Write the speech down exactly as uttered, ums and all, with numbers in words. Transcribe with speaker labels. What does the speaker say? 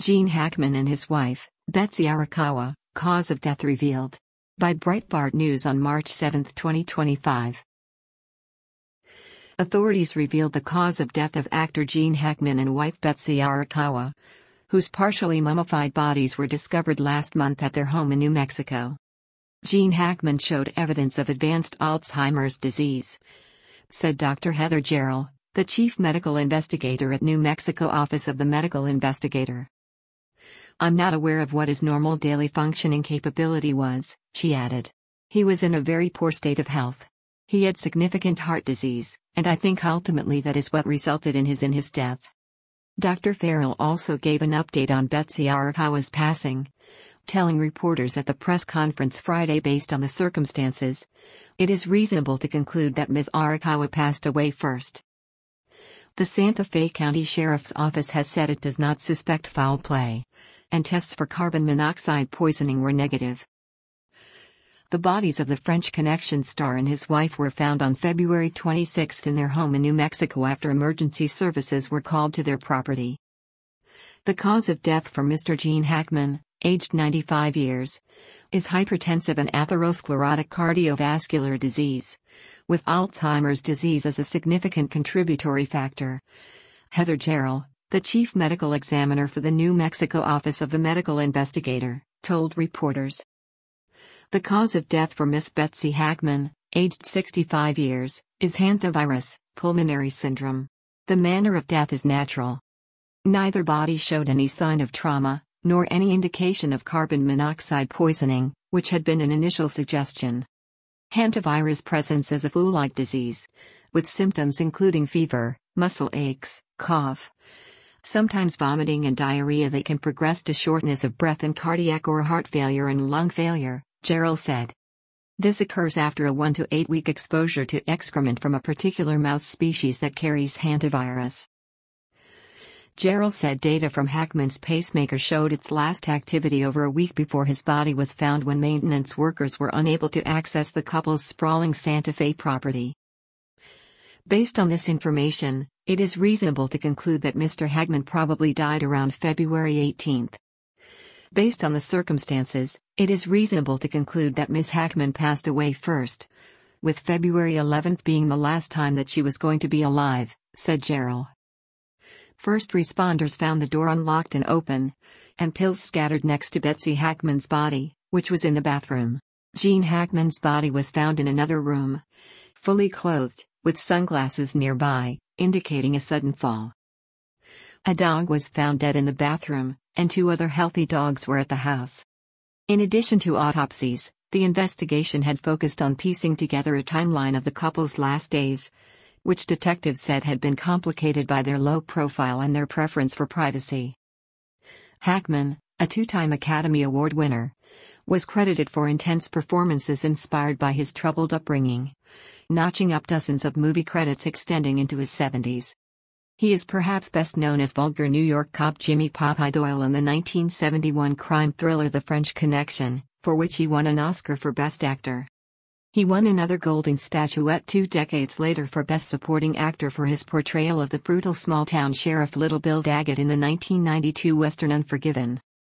Speaker 1: Gene Hackman and his wife, Betsy Arakawa, cause of death revealed. By Breitbart News on March seventh, twenty twenty-five. Authorities revealed the cause of death of actor Gene Hackman and wife Betsy Arakawa, whose partially mummified bodies were discovered last month at their home in New Mexico. Gene Hackman showed evidence of advanced Alzheimer's disease, said Doctor Heather Jarrell, the chief medical investigator at New Mexico Office of the Medical Investigator. "I'm not aware of what his normal daily functioning capability was," she added. "He was in a very poor state of health. He had significant heart disease, and I think ultimately that is what resulted in his in his death." Doctor Farrell also gave an update on Betsy Arakawa's passing, telling reporters at the press conference Friday, based on the circumstances, it is reasonable to conclude that Miz Arakawa passed away first. The Santa Fe County Sheriff's Office has said it does not suspect foul play, and tests for carbon monoxide poisoning were negative. The bodies of the French Connection star and his wife were found on February twenty-sixth in their home in New Mexico after emergency services were called to their property. The cause of death for Mister Gene Hackman, aged ninety-five years, is hypertensive and atherosclerotic cardiovascular disease, with Alzheimer's disease as a significant contributory factor. Heather Jarrell, the chief medical examiner for the New Mexico Office of the Medical Investigator, told reporters. The cause of death for Miss Betsy Hackman, aged sixty-five years, is hantavirus pulmonary syndrome. The manner of death is natural. Neither body showed any sign of trauma, nor any indication of carbon monoxide poisoning, which had been an initial suggestion. Hantavirus presents as a flu-like disease, with symptoms including fever, muscle aches, cough, sometimes vomiting and diarrhea that can progress to shortness of breath and cardiac or heart failure and lung failure, Jarrell said. This occurs after a one to eight week exposure to excrement from a particular mouse species that carries hantavirus. Jarrell said data from Hackman's pacemaker showed its last activity over a week before his body was found, when maintenance workers were unable to access the couple's sprawling Santa Fe property. Based on this information, it is reasonable to conclude that Mister Hackman probably died around February eighteenth. Based on the circumstances, it is reasonable to conclude that Miz Hackman passed away first, with February eleventh being the last time that she was going to be alive, said Jarrell. First responders found the door unlocked and open, and pills scattered next to Betsy Hackman's body, which was in the bathroom. Gene Hackman's body was found in another room, fully clothed, with sunglasses nearby, indicating a sudden fall. A dog was found dead in the bathroom, and two other healthy dogs were at the house. In addition to autopsies, the investigation had focused on piecing together a timeline of the couple's last days, which detectives said had been complicated by their low profile and their preference for privacy. Hackman, a two-time Academy Award winner, was credited for intense performances inspired by his troubled upbringing, notching up dozens of movie credits extending into his seventies. He is perhaps best known as vulgar New York cop Jimmy Popeye Doyle in the nineteen seventy-one crime thriller The French Connection, for which he won an Oscar for Best Actor. He won another Golden Statuette two decades later for Best Supporting Actor for his portrayal of the brutal small-town sheriff Little Bill Daggett in the nineteen ninety-two Western Unforgiven.